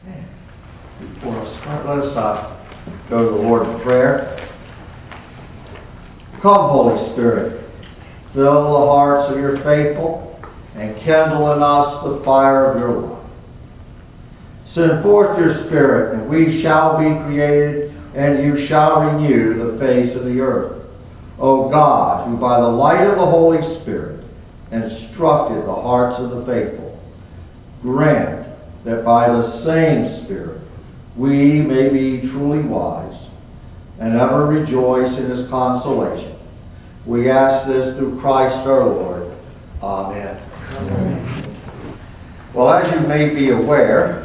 Before I start, let us go to the Lord in prayer. Come, Holy Spirit, fill the hearts of your faithful and kindle in us the fire of your love. Send forth your Spirit, and we shall be created, and you shall renew the face of the earth. O God, who by the light of the Holy Spirit instructed the hearts of the faithful, grant that by the same Spirit we may be truly wise and ever rejoice in his consolation. We ask this through Christ our Lord. Amen. Amen. Well, as you may be aware,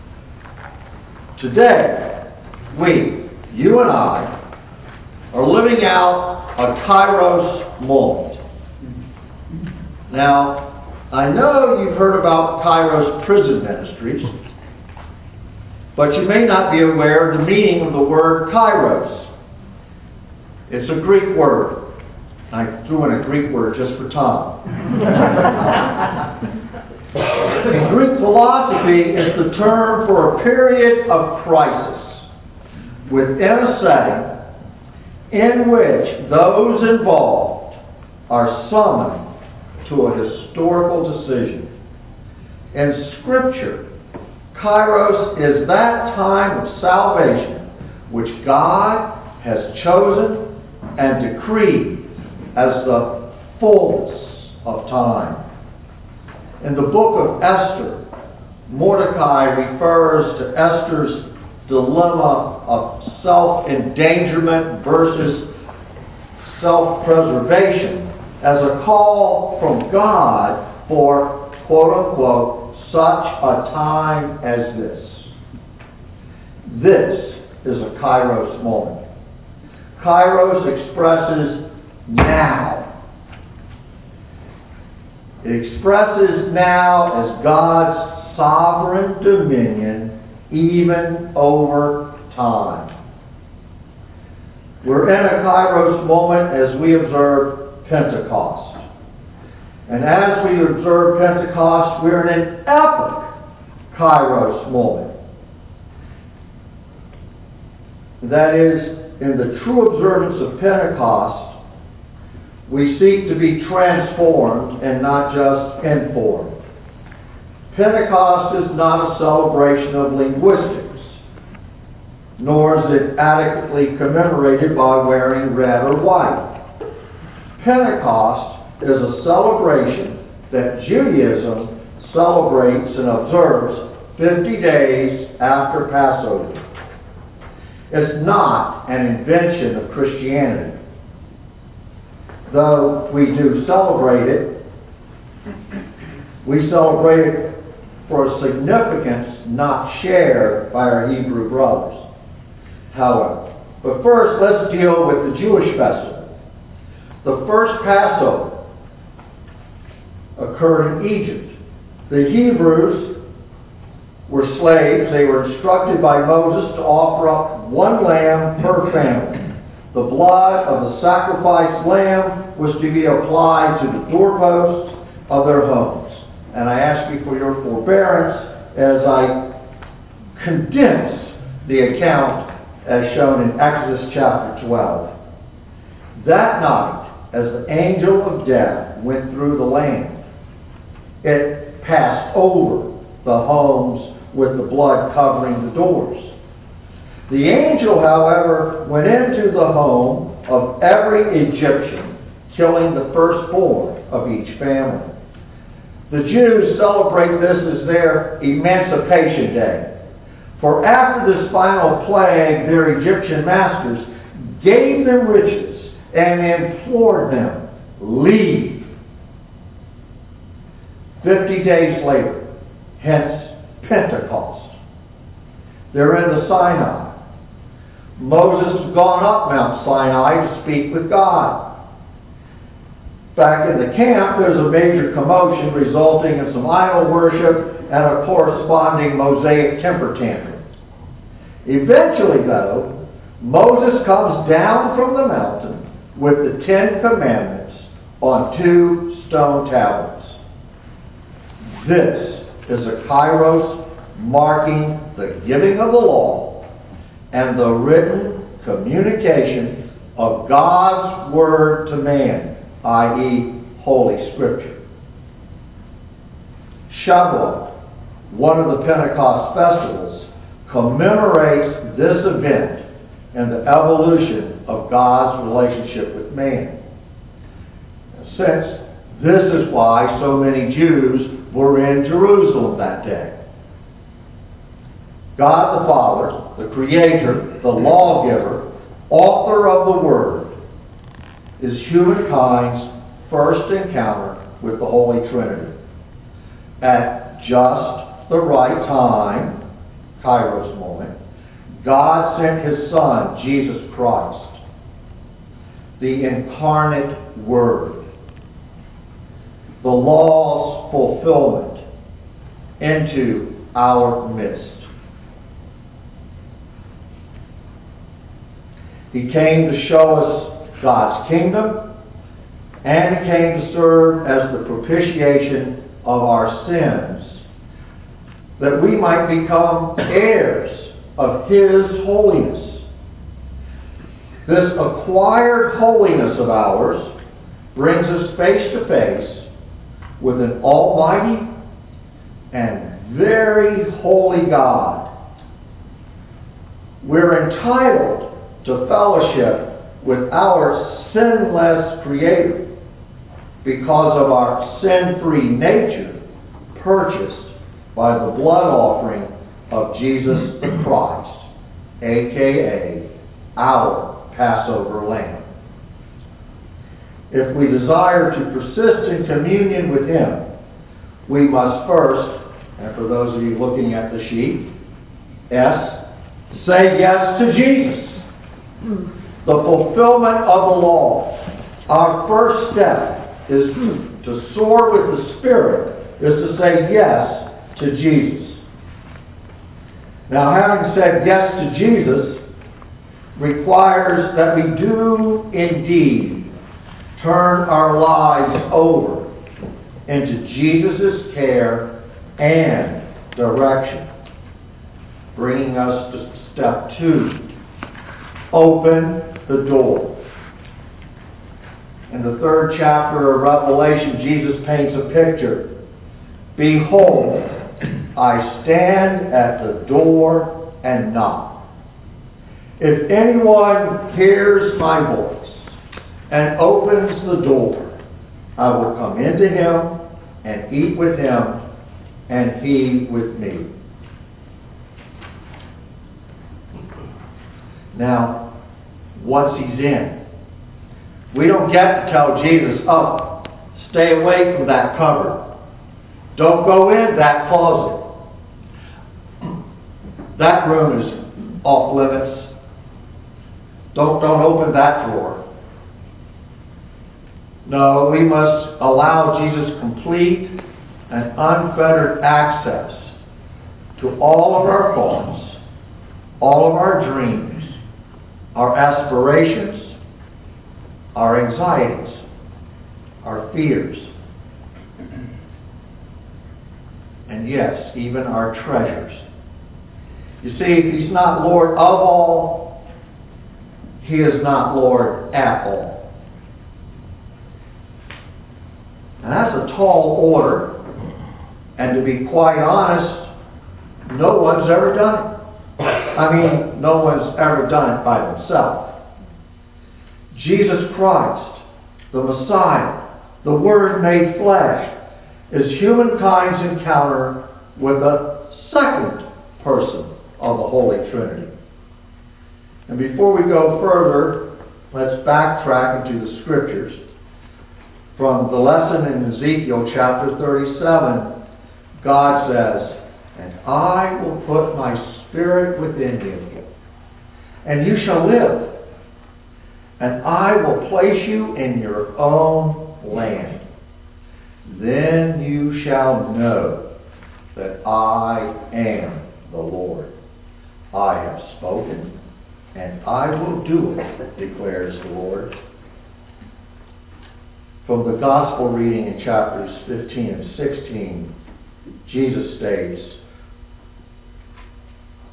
today you and I, are living out a Kairos moment. Now, I know you've heard about Kairos Prison Ministries, but you may not be aware of the meaning of the word Kairos. It's a Greek word. I threw in a Greek word just for Tom. In Greek philosophy, it's the term for a period of crisis within a setting in which those involved are summoned to a historical decision. In Scripture, Kairos is that time of salvation which God has chosen and decreed as the fullness of time. In the book of Esther, Mordecai refers to Esther's dilemma of self-endangerment versus self-preservation as a call from God for, quote-unquote, such a time as this. This is a Kairos moment. Kairos expresses now. It expresses now as God's sovereign dominion even over time. We're in a Kairos moment as we observe Pentecost. And as we observe Pentecost, we're in an epic Kairos moment. That is, in the true observance of Pentecost, we seek to be transformed and not just informed. Pentecost is not a celebration of linguistics, nor is it adequately commemorated by wearing red or white. Pentecost is a celebration that Judaism celebrates and observes 50 days after Passover. It's not an invention of Christianity. Though we do celebrate it, we celebrate it for a significance not shared by our Hebrew brothers. However, but first let's deal with the Jewish festival. The first Passover occurred in Egypt. The Hebrews were slaves. They were instructed by Moses to offer up one lamb per family. The blood of the sacrificed lamb was to be applied to the doorposts of their homes. And I ask you for your forbearance as I condense the account as shown in Exodus chapter 12. That night, as the angel of death went through the land, it passed over the homes with the blood covering the doors. The angel, however, went into the home of every Egyptian, killing the firstborn of each family. The Jews celebrate this as their Emancipation Day. For after this final plague, their Egyptian masters gave them riches and implored them, leave. 50 days later, hence Pentecost, they're in the Sinai. Moses has gone up Mount Sinai to speak with God. Back in the camp, there's a major commotion resulting in some idol worship and a corresponding Mosaic temper tantrum. Eventually, though, Moses comes down from the mountain with the 10 Commandments on 2 stone tablets. This is a Kairos marking the giving of the law and the written communication of God's Word to man, i.e., Holy Scripture. Shavuot, one of the Pentecost festivals, commemorates this event and the evolution of God's relationship with man. Since this is why so many Jews were in Jerusalem that day. God the Father, the Creator, the Lawgiver, author of the Word, is humankind's first encounter with the Holy Trinity. At just the right time, Kairos moment, God sent His Son, Jesus Christ, the incarnate Word, the law's fulfillment, into our midst. He came to show us God's kingdom, and He came to serve as the propitiation of our sins, that we might become heirs of His holiness. This acquired holiness of ours brings us face to face with an almighty and very holy God. We're entitled to fellowship with our sinless Creator because of our sin-free nature purchased by the blood offering of Jesus the Christ, a.k.a. our Passover Lamb. If we desire to persist in communion with Him, we must first, and for those of you looking at the sheet, say yes to Jesus. The fulfillment of the law. Our first step is to soar with the Spirit, is to say yes to Jesus. Now, having said yes to Jesus requires that we do indeed turn our lives over into Jesus' care and direction, bringing us to step 2. Open the door. In the 3rd chapter of Revelation, Jesus paints a picture. Behold, I stand at the door and knock. If anyone hears my voice and opens the door, I will come into him and eat with him, and he with me. Now, once he's in, we don't get to tell Jesus, oh, stay away from that cupboard. Don't go in that closet. That room is off limits. Don't open that drawer. No, we must allow Jesus complete and unfettered access to all of our thoughts, all of our dreams, our aspirations, our anxieties, our fears, and yes, even our treasures. You see, if He's not Lord of all, He is not Lord at all. And that's a tall order, and to be quite honest, no one's ever done it. I mean, no one's ever done it by themselves. Jesus Christ, the Messiah, the Word made flesh, is humankind's encounter with the second person of the Holy Trinity. And before we go further, let's backtrack into the Scriptures. From the lesson in Ezekiel chapter 37, God says, and I will put my Spirit within you, and you shall live, and I will place you in your own land. Then you shall know that I am the Lord. I have spoken, and I will do it, declares the Lord. From the Gospel reading in chapters 15 and 16, Jesus states,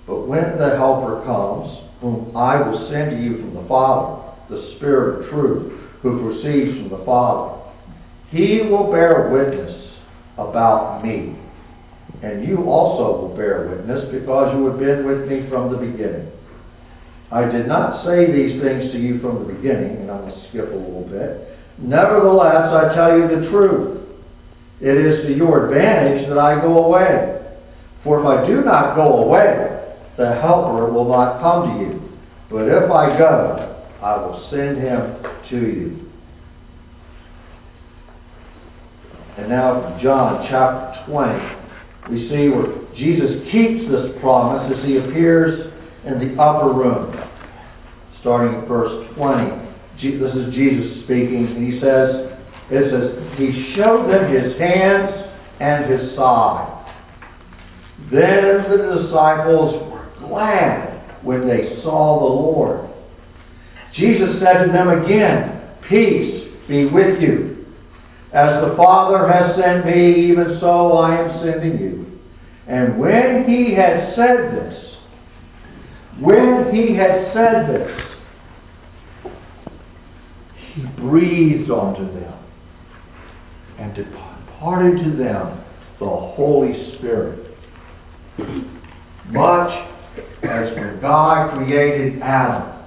But when the Helper comes, whom I will send to you from the Father, the Spirit of truth, who proceeds from the Father, he will bear witness about me. And you also will bear witness, because you have been with me from the beginning. I did not say these things to you from the beginning, and I'm going to skip a little bit. Nevertheless, I tell you the truth. It is to your advantage that I go away. For if I do not go away, the Helper will not come to you. But if I go, I will send him to you. And now from John chapter 20, we see where Jesus keeps this promise as he appears in the upper room. Starting at verse 20. This is Jesus speaking, and he says, he showed them his hands and his side. Then the disciples were glad when they saw the Lord. Jesus said to them again, peace be with you. As the Father has sent me, even so I am sending you. And when he had said this, he breathed onto them and imparted to them the Holy Spirit. Much as when God created Adam,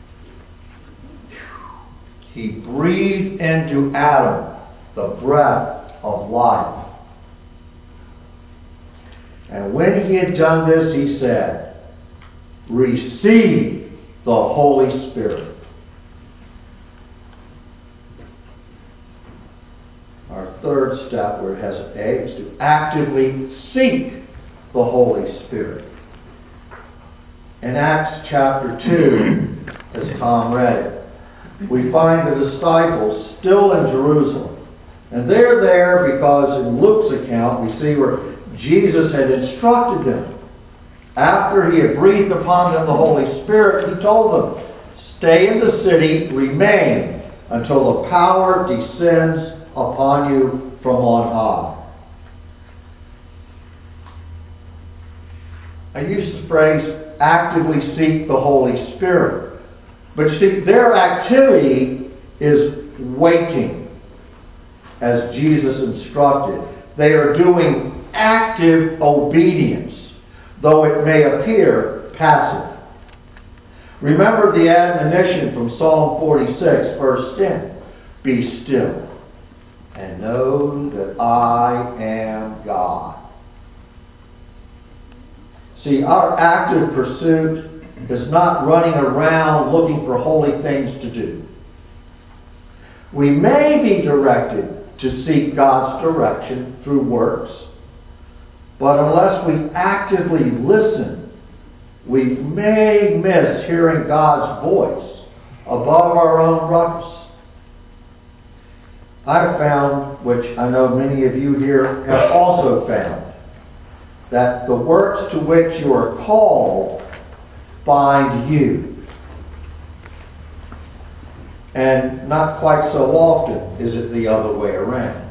he breathed into Adam the breath of life. And when he had done this, he said, receive the Holy Spirit. Our third step, where it has an A, is to actively seek the Holy Spirit. In Acts chapter 2, as Tom read it, we find the disciples still in Jerusalem. And they're there because in Luke's account we see where Jesus had instructed them. After he had breathed upon them the Holy Spirit, he told them, stay in the city, remain until the power descends upon you from on high. I use the phrase, actively seek the Holy Spirit. But you see, their activity is waiting, as Jesus instructed. They are doing active obedience, though it may appear passive. Remember the admonition from Psalm 46, verse 10. Be still and know that I am God. See, our active pursuit is not running around looking for holy things to do. We may be directed to seek God's direction through works, but unless we actively listen, we may miss hearing God's voice above our own ruckus. I've found, which I know many of you here have also found, that the works to which you are called find you. And not quite so often is it the other way around.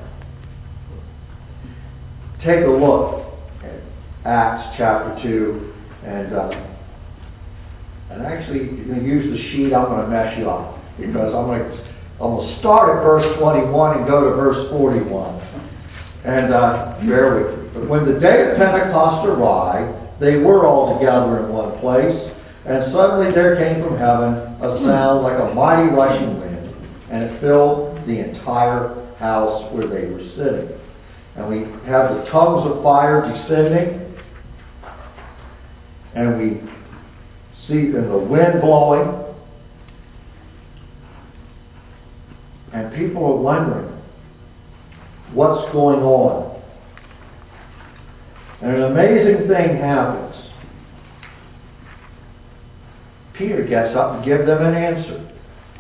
Take a look at Acts chapter 2, and actually you're going to use the sheet. I'm going to mess you up because I'm going to start at verse 21 and go to verse 41. And bear with me. But when the day of Pentecost arrived, they were all together in one place, and suddenly there came from heaven a sound like a mighty rushing wind, and it filled the entire house where they were sitting. And we have the tongues of fire descending, and we see the wind blowing, and people are wondering what's going on. And an amazing thing happens. Peter gets up and gives them an answer.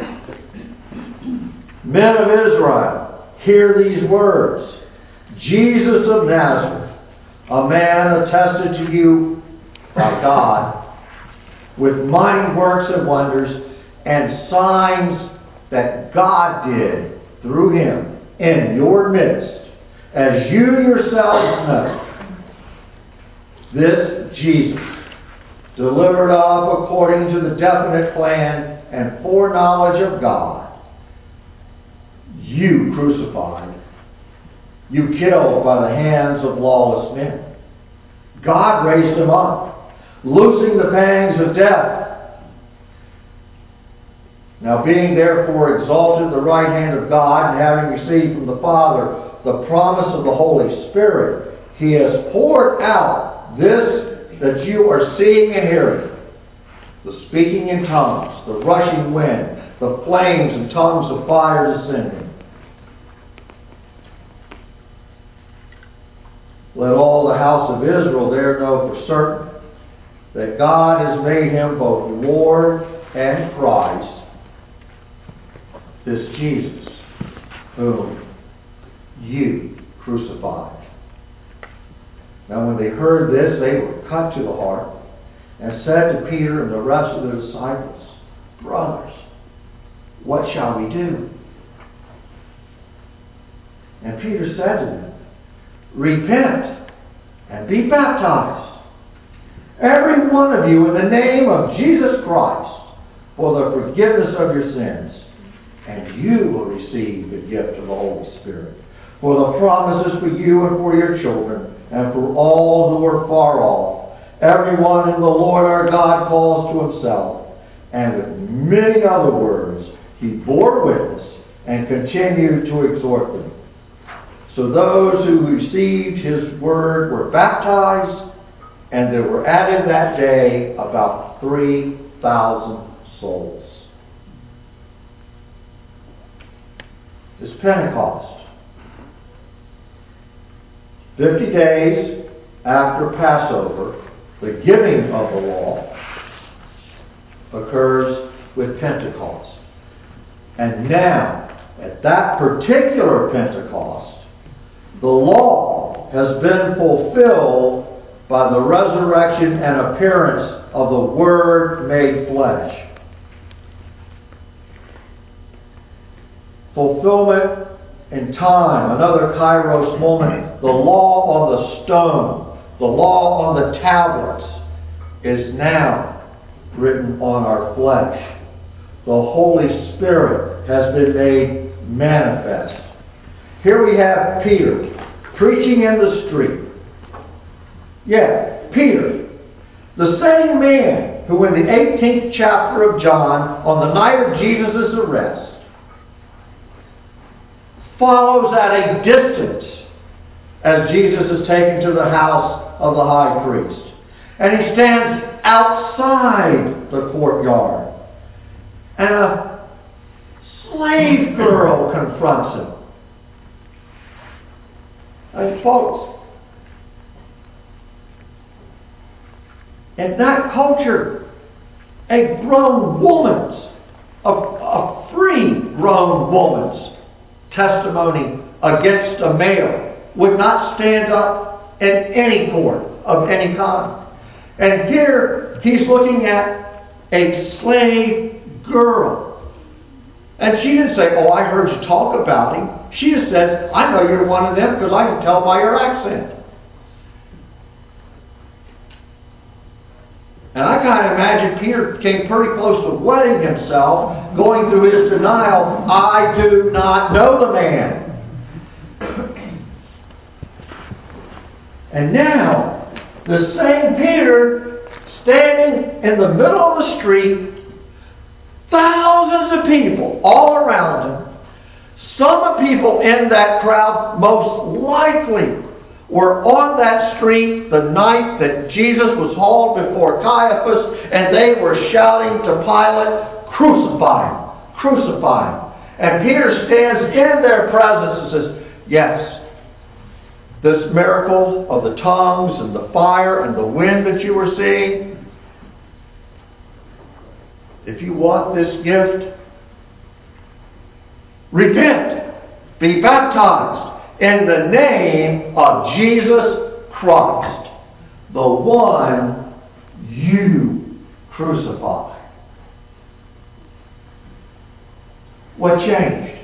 Men of Israel, hear these words. Jesus of Nazareth, a man attested to you by God with mighty works and wonders and signs that God did through him in your midst, as you yourselves know. This Jesus delivered up according to the definite plan and foreknowledge of God, you crucified, you killed by the hands of lawless men. God raised him up, loosing the pangs of death. Now being therefore exalted at the right hand of God, and having received from the Father the promise of the Holy Spirit, he has poured out this that you are seeing and hearing. The speaking in tongues, the rushing wind, the flames and tongues of fire descending. Let all the house of Israel there know for certain that God has made him both Lord and Christ, this Jesus, whom you crucified. Now when they heard this, they were cut to the heart, and said to Peter and the rest of the disciples, Brothers, what shall we do? And Peter said to them, Repent and be baptized, every one of you, in the name of Jesus Christ, for the forgiveness of your sins, and you will receive the gift of the Holy Spirit. For the promises for you and for your children, and for all who are far off, everyone whom the Lord our God calls to himself. And with many other words he bore witness and continued to exhort them. So those who received his word were baptized, and there were added that day about 3,000 souls. It's Pentecost. 50 days after Passover, the giving of the law occurs with Pentecost. And now, at that particular Pentecost, the law has been fulfilled by the resurrection and appearance of the Word made flesh. Fulfillment in time, another Kairos moment. The law on the stone, the law on the tablets is now written on our flesh. The Holy Spirit has been made manifest. Here we have Peter preaching in the street. Yeah, Peter, the same man who in the 18th chapter of John, on the night of Jesus' arrest, follows at a distance as Jesus is taken to the house of the high priest. And he stands outside the courtyard. And a slave girl confronts him. And folks, in that culture, a grown woman's, a free grown woman's testimony against a male would not stand up in any court of any kind. And here he's looking at a slave girl. And she didn't say, oh, I heard you talk about him. She just said, I know you're one of them because I can tell by your accent. And I kind of imagine Peter came pretty close to wetting himself, going through his denial, I do not know the man. And now, the same Peter, standing in the middle of the street, thousands of people all around him. Some people in that crowd most likely were on that street the night that Jesus was hauled before Caiaphas, and they were shouting to Pilate, crucify him, crucify him. And Peter stands in their presence and says, yes, this miracle of the tongues and the fire and the wind that you were seeing, if you want this gift, repent, be baptized in the name of Jesus Christ, the one you crucified. What changed?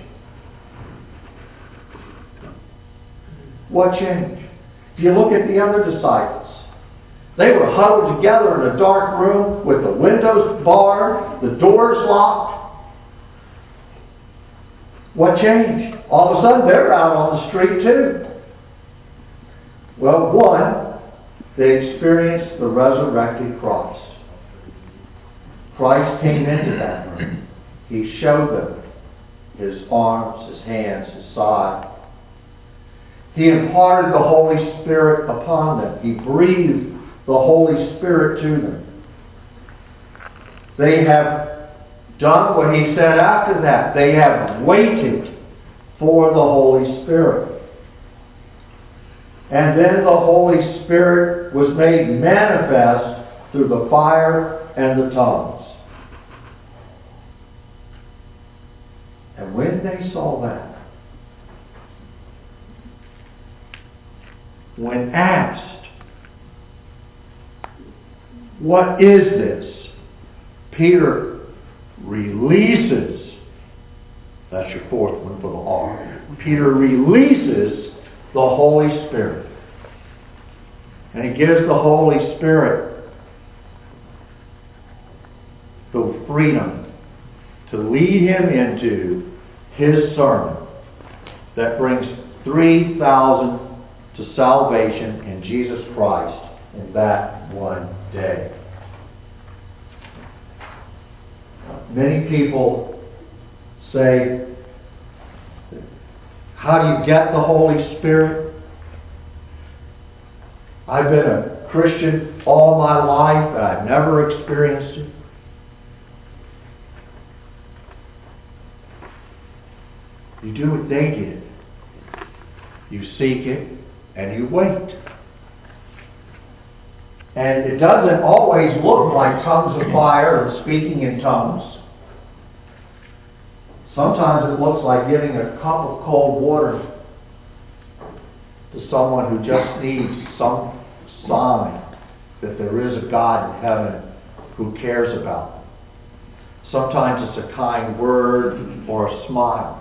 What changed? If you look at the other disciples, They were huddled together in a dark room with the windows barred, the doors locked. What changed? All of a sudden, they're out on the street too. Well, one, they experienced the resurrected Christ. Christ came into that room. He showed them His arms, His hands, His side. He imparted the Holy Spirit upon them. He breathed the Holy Spirit to them. They have done what He said after that. They have waited for the Holy Spirit. And then the Holy Spirit was made manifest through the fire and the tongues. And when they saw that, when asked, "What is this?" Peter releases, that's your fourth one for the R. Peter releases the Holy Spirit. And he gives the Holy Spirit the freedom to lead him into his sermon that brings 3,000 to salvation in Jesus Christ in that one day. Many people say, how do you get the Holy Spirit? I've been a Christian all my life, but I've never experienced it. You do what they did. You seek it and you wait. And it doesn't always look like tongues of fire and speaking in tongues. Sometimes it looks like giving a cup of cold water to someone who just needs some sign that there is a God in heaven who cares about them. Sometimes it's a kind word or a smile.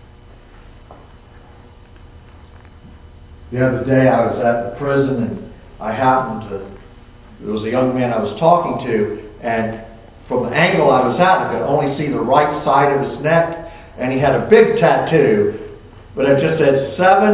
The other day I was at the prison and I happened to, there was a young man I was talking to, and from the angle I was at, I could only see the right side of his neck, and he had a big tattoo, but it just said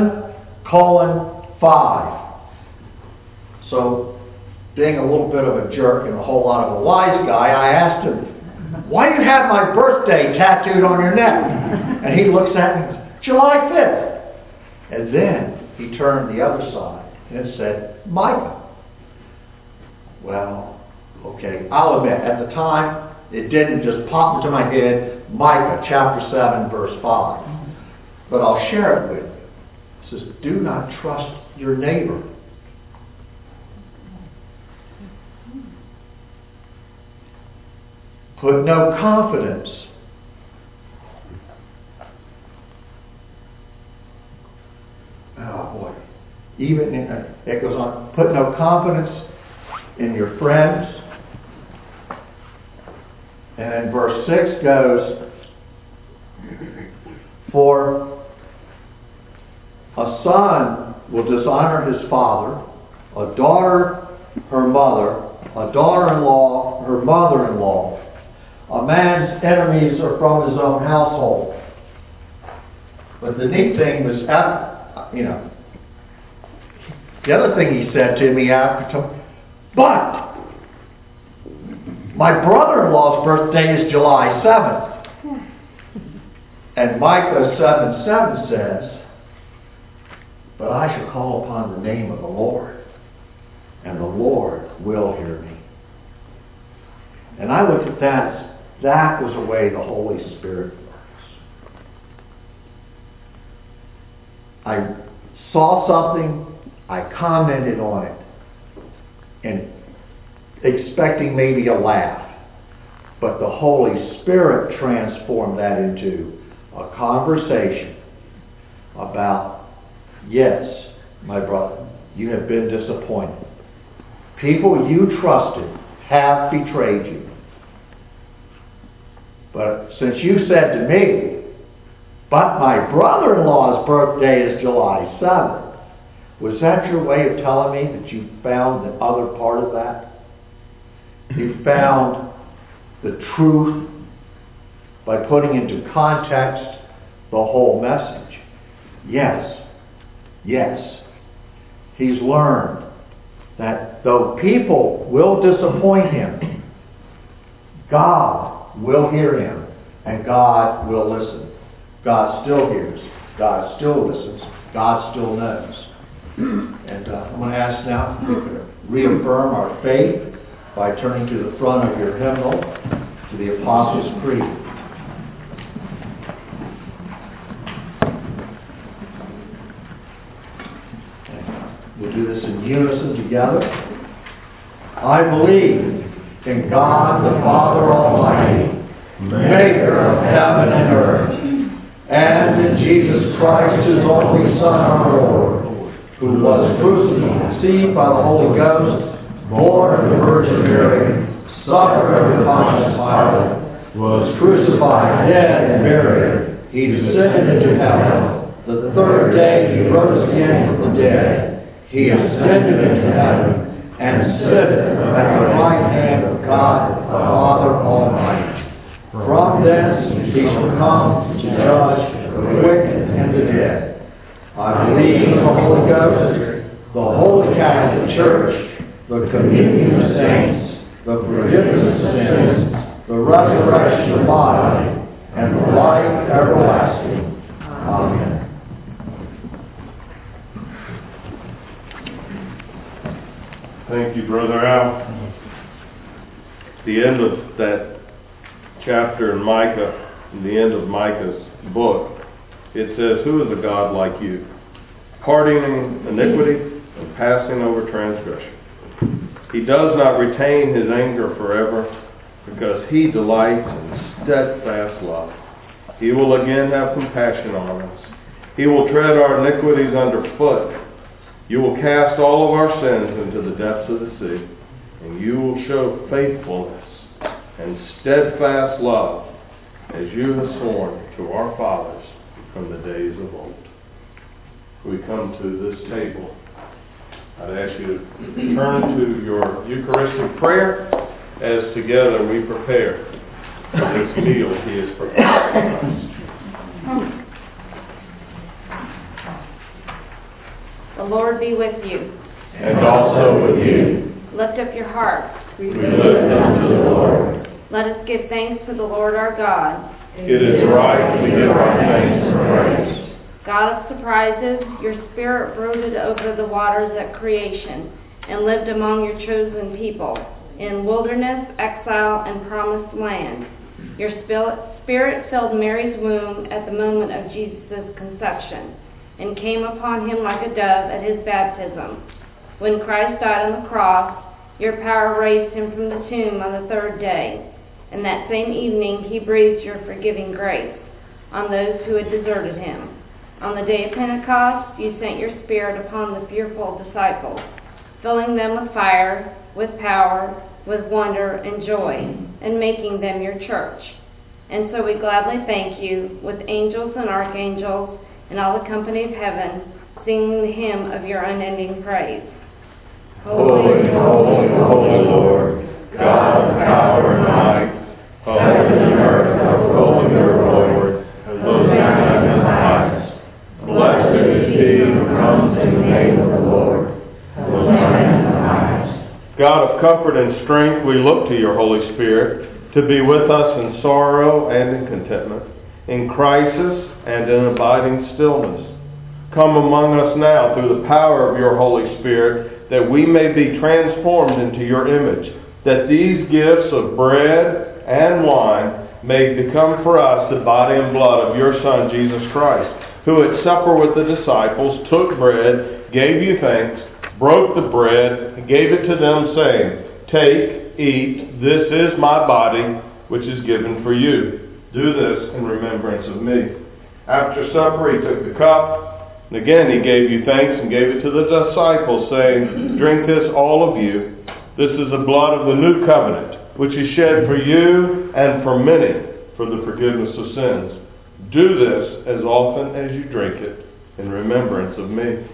7:5. So, being a little bit of a jerk and a whole lot of a wise guy, I asked him, "Why do you have my birthday tattooed on your neck?" And he looks at me and says, "July 5th. And then he turned the other side and it said, "Micah." Well, okay, I'll admit, at the time, it didn't just pop into my head, Micah chapter 7, verse 5. But I'll share it with you. It says, do not trust your neighbor. Put no confidence. Oh boy. Even in, it goes on, put no confidence in your friends. And then verse 6 goes, for a son will dishonor his father, a daughter her mother, a daughter-in-law her mother-in-law. A man's enemies are from his own household. But the neat thing was, the other thing he said to me after, but my brother-in-law's birthday is July 7th. And Micah 7:7 says, but I shall call upon the name of the Lord, and the Lord will hear me. And I looked at that as that was the way the Holy Spirit works. I saw something, I commented on it, and expecting maybe a laugh. But the Holy Spirit transformed that into a conversation about, yes, my brother, you have been disappointed. People you trusted have betrayed you. But since you said to me, but my brother-in-law's birthday is July 7th, Was that your way of telling me that you found the other part of that? You found the truth by putting into context the whole message. Yes. He's learned that though people will disappoint him, God will hear him and God will listen. God still hears. God still listens. God still knows. And I'm going to ask now if we could reaffirm our faith by turning to the front of your hymnal to the Apostles' Creed. We'll do this in unison together. I believe in God the Father Almighty, maker of heaven and earth, and in Jesus Christ, his only Son, our Lord, who was crucified, conceived by the Holy Ghost, born of the Virgin Mary, suffered under Pontius Pilate, was crucified, dead, and buried. He descended into heaven. The third day he rose again from the dead. He ascended into heaven and sitteth at the right hand of God the Father Almighty. From thence he shall come to judge the wicked and the dead. I believe in the Holy Ghost, the Holy Catholic Church, the communion of saints, the forgiveness of sins, the resurrection of the body, and the life everlasting. Amen. Thank you, Brother Al. The end of that chapter in Micah, the end of Micah's book, it says, "Who is a God like you, pardoning iniquity and passing over transgression? He does not retain his anger forever, because he delights in steadfast love. He will again have compassion on us. He will tread our iniquities underfoot. You will cast all of our sins into the depths of the sea, and you will show faithfulness and steadfast love as you have sworn to our fathers from the days of old." We come to this table. I'd ask you to turn to your Eucharistic prayer as together we prepare this meal he has prepared for us. The Lord be with you. And also with you. Lift up your hearts. We lift them to the Lord. Let us give thanks to the Lord our God. It is right to give our thanks and praise. God of surprises, your spirit brooded over the waters at creation and lived among your chosen people in wilderness, exile, and promised land. Your spirit filled Mary's womb at the moment of Jesus' conception and came upon him like a dove at his baptism. When Christ died on the cross, your power raised him from the tomb on the third day, and that same evening he breathed your forgiving grace on those who had deserted him. On the day of Pentecost, you sent your Spirit upon the fearful disciples, filling them with fire, with power, with wonder and joy, and making them your church. And so we gladly thank you with angels and archangels and all the company of heaven, singing the hymn of your unending praise. Holy, holy, holy Lord, God of power and might, heaven and earth are full of your glory. Hosanna in the highest. Blessed is he who comes in the name of the Lord. Hosanna in the highest. God of comfort and strength, we look to your Holy Spirit to be with us in sorrow and in contentment, in crisis and in abiding stillness. Come among us now through the power of your Holy Spirit, that we may be transformed into your image, that these gifts of bread and wine may become for us the body and blood of your Son, Jesus Christ, who at supper with the disciples took bread, gave you thanks, broke the bread, and gave it to them, saying, "Take, eat, this is my body, which is given for you. Do this in remembrance of me." After supper, he took the cup, and again he gave you thanks and gave it to the disciples, saying, "Drink this, all of you. This is the blood of the new covenant, which is shed for you and for many for the forgiveness of sins. Do this as often as you drink it in remembrance of me."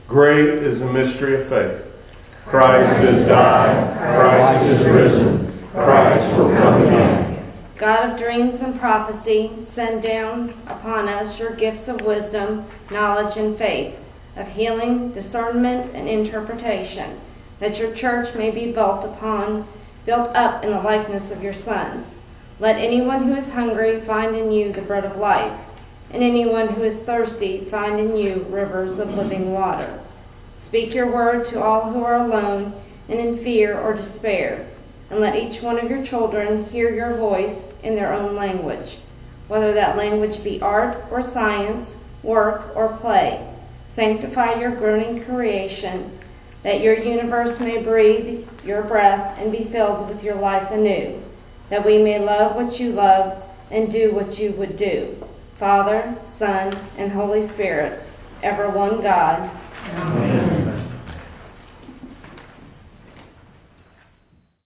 Great is the mystery of faith. Christ has died. Christ is risen. Christ will come again. God of dreams and prophecy, send down upon us your gifts of wisdom, knowledge, and faith, of healing, discernment, and interpretation, that your church may be built up in the likeness of your Son. Let anyone who is hungry find in you the bread of life, and anyone who is thirsty find in you rivers of living water. Speak your word to all who are alone and in fear or despair, and let each one of your children hear your voice in their own language, whether that language be art or science, work or play. Sanctify your groaning creation, that your universe may breathe your breath and be filled with your life anew, that we may love what you love and do what you would do. Father, Son, and Holy Spirit, ever one God. Amen.